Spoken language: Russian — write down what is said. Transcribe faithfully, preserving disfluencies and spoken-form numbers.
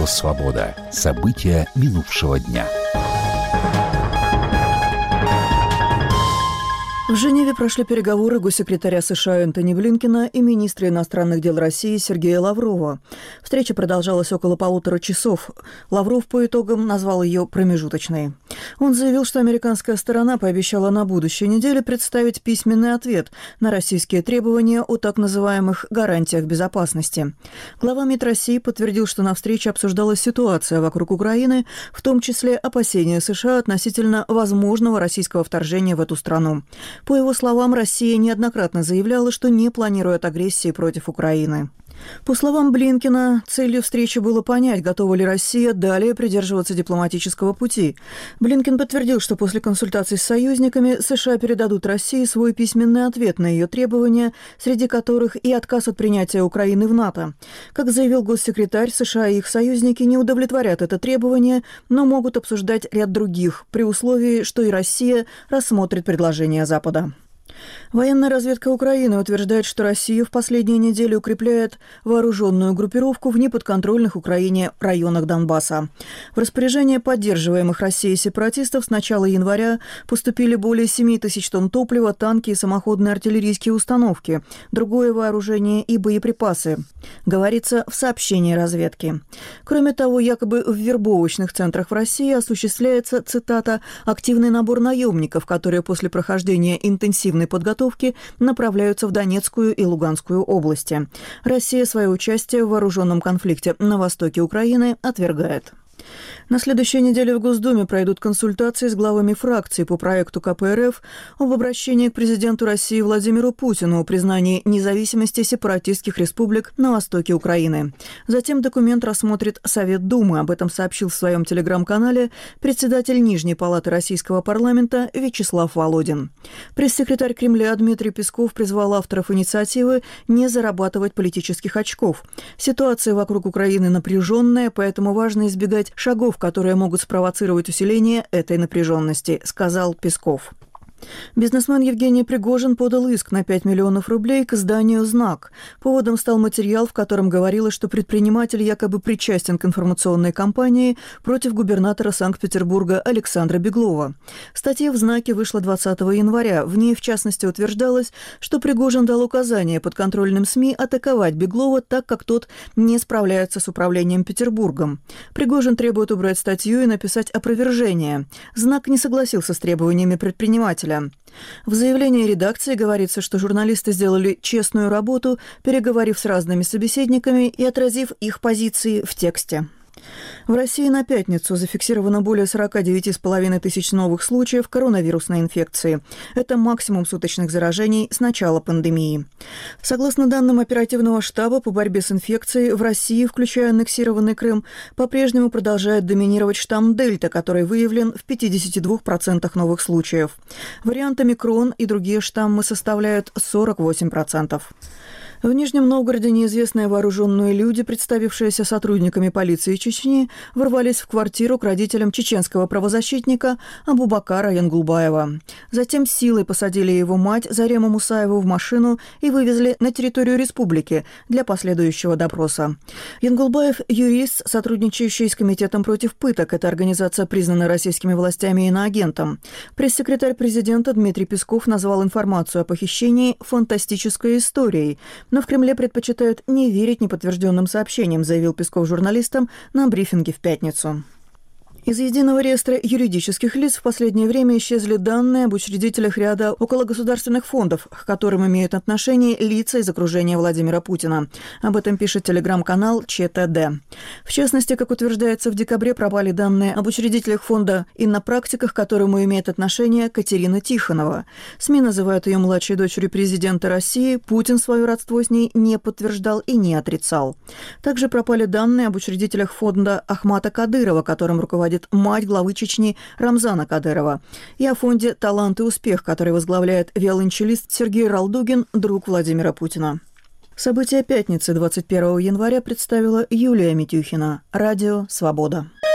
Радио «Свобода». События минувшего дня. В Женеве прошли переговоры госсекретаря США Энтони Блинкена и министра иностранных дел России Сергея Лаврова. Встреча продолжалась около полутора часов. Лавров по итогам назвал ее промежуточной. Он заявил, что американская сторона пообещала на будущей неделе представить письменный ответ на российские требования о так называемых гарантиях безопасности. Глава МИД России подтвердил, что на встрече обсуждалась ситуация вокруг Украины, в том числе опасения США относительно возможного российского вторжения в эту страну. По его словам, Россия неоднократно заявляла, что не планирует агрессии против Украины. По словам Блинкена, целью встречи было понять, готова ли Россия далее придерживаться дипломатического пути. Блинкен подтвердил, что после консультаций с союзниками США передадут России свой письменный ответ на ее требования, среди которых и отказ от принятия Украины в НАТО. Как заявил госсекретарь, США и их союзники не удовлетворят это требование, но могут обсуждать ряд других, при условии, что и Россия рассмотрит предложения Запада. Военная разведка Украины утверждает, что Россия в последние недели укрепляет вооруженную группировку в неподконтрольных Украине районах Донбасса. В распоряжение поддерживаемых Россией сепаратистов с начала января поступили более семи тысяч тонн топлива, танки и самоходные артиллерийские установки, другое вооружение и боеприпасы, говорится в сообщении разведки. Кроме того, якобы в вербовочных центрах в России осуществляется, цитата, «активный набор наемников, которые после прохождения интенсивной подготовки направляются в Донецкую и Луганскую области». Россия свое участие в вооруженном конфликте на востоке Украины отвергает. На следующей неделе в Госдуме пройдут консультации с главами фракций по проекту ка пэ эр эф об обращении к президенту России Владимиру Путину о признании независимости сепаратистских республик на востоке Украины. Затем документ рассмотрит Совет Думы. Об этом сообщил в своем телеграм-канале председатель Нижней палаты российского парламента Вячеслав Володин. Пресс-секретарь Кремля Дмитрий Песков призвал авторов инициативы не зарабатывать политических очков. Ситуация вокруг Украины напряженная, поэтому важно избегать шагов, которые могут спровоцировать усиление этой напряженности, сказал Песков. Бизнесмен Евгений Пригожин подал иск на пять миллионов рублей к изданию «Знак». Поводом стал материал, в котором говорилось, что предприниматель якобы причастен к информационной кампании против губернатора Санкт-Петербурга Александра Беглова. Статья в «Знаке» вышла двадцатого января. В ней, в частности, утверждалось, что Пригожин дал указание подконтрольным СМИ атаковать Беглова, так как тот не справляется с управлением Петербургом. Пригожин требует убрать статью и написать опровержение. «Знак» не согласился с требованиями предпринимателя. В заявлении редакции говорится, что журналисты сделали честную работу, переговорив с разными собеседниками и отразив их позиции в тексте. В России на пятницу зафиксировано более сорок девять с половиной тысяч новых случаев коронавирусной инфекции. Это максимум суточных заражений с начала пандемии. Согласно данным оперативного штаба по борьбе с инфекцией, в России, включая аннексированный Крым, по-прежнему продолжает доминировать штамм Дельта, который выявлен в пятидесяти двух процентах новых случаев. Вариант омикрон и другие штаммы составляют сорок восемь процентов. В Нижнем Новгороде неизвестные вооруженные люди, представившиеся сотрудниками полиции Чечни, ворвались в квартиру к родителям чеченского правозащитника Абубакара Янгулбаева. Затем силой посадили его мать Зарему Мусаеву в машину и вывезли на территорию республики для последующего допроса. Янгулбаев – юрист, сотрудничающий с Комитетом против пыток. Эта организация признана российскими властями иноагентом. Пресс-секретарь президента Дмитрий Песков назвал информацию о похищении фантастической историей. Но в Кремле предпочитают не верить неподтвержденным сообщениям, заявил Песков журналистам на брифинге в пятницу. Из единого реестра юридических лиц в последнее время исчезли данные об учредителях ряда окологосударственных фондов, к которым имеют отношение лица из окружения Владимира Путина. Об этом пишет телеграм-канал Че Тэ Дэ. В частности, как утверждается, в декабре пропали данные об учредителях фонда «Иннопрактика», к которому имеет отношение Катерина Тихонова. СМИ называют ее младшей дочерью президента России. Путин свое родство с ней не подтверждал и не отрицал. Также пропали данные об учредителях фонда Ахмата Кадырова, которым руководит мать главы Чечни Рамзана Кадырова, и о фонде «Талант и успех», который возглавляет виолончелист Сергей Ралдугин, друг Владимира Путина. События пятницы двадцать первого января представила Юлия Митюхина. Радио «Свобода».